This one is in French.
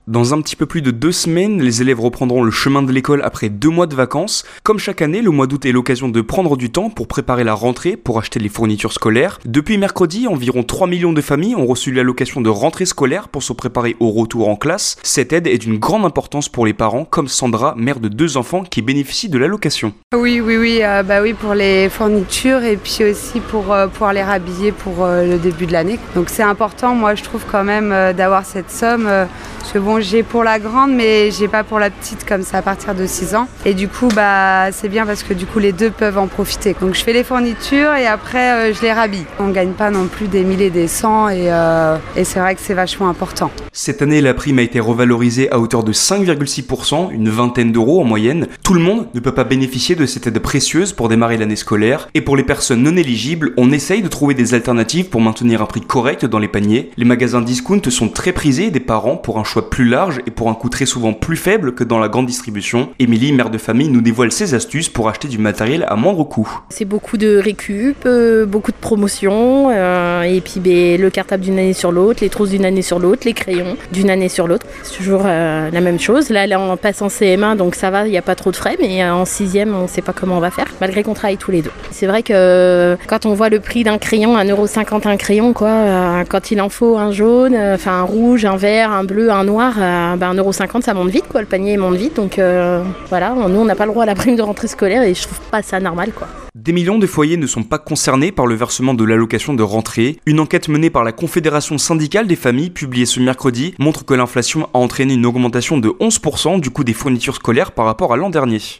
Dans un petit peu plus de 2 semaines, les élèves reprendront le chemin de l'école après 2 mois de vacances. Comme chaque année, le mois d'août est l'occasion de prendre du temps pour préparer la rentrée, pour acheter les fournitures scolaires. Depuis mercredi, environ 3 millions de familles ont reçu l'allocation de rentrée scolaire pour se préparer au retour en classe. Cette aide est d'une grande importance pour les parents, comme Sandra, mère de 2 enfants qui bénéficient de l'allocation. Oui, pour les fournitures et puis aussi pour pouvoir les rhabiller pour le début de l'année. Donc c'est important, moi je trouve quand même d'avoir cette somme. Parce que bon, j'ai pour la grande, mais j'ai pas pour la petite comme ça à partir de 6 ans. Et du coup, c'est bien parce que du coup, les deux peuvent en profiter. Donc je fais les fournitures et après, je les rhabille. On gagne pas non plus des 1000 et des 100 et c'est vrai que c'est vachement important. Cette année, la prime a été revalorisée à hauteur de 5,6%, une vingtaine d'euros en moyenne. Tout le monde ne peut pas bénéficier de cette aide précieuse pour démarrer l'année scolaire. Et pour les personnes non éligibles, on essaye de trouver des alternatives pour maintenir un prix correct dans les paniers. Les magasins discount sont très prisés des parents pour un choix plus large et pour un coût très souvent plus faible que dans la grande distribution. Émilie, mère de famille, nous dévoile ses astuces pour acheter du matériel à moindre coût. C'est beaucoup de récup, beaucoup de promotions, et puis le cartable d'une année sur l'autre, les trousses d'une année sur l'autre, les crayons d'une année sur l'autre. C'est toujours la même chose. Là, on passe en CM1, donc ça va, il n'y a pas trop de frais, mais en 6e, on ne sait pas comment on va faire, malgré qu'on travaille tous les deux. C'est vrai que quand on voit le prix d'un crayon, 1,50€ un crayon, quand il en faut un jaune, un rouge, un vert, un bleu, un noir, 1,50€, ça monte vite, le panier monte vite. Donc nous, on n'a pas le droit à la prime de rentrée scolaire et je trouve pas ça normal, Des millions de foyers ne sont pas concernés par le versement de l'allocation de rentrée. Une enquête menée par la Confédération syndicale des familles, publiée ce mercredi, montre que l'inflation a entraîné une augmentation de 11% du coût des fournitures scolaires par rapport à l'an dernier.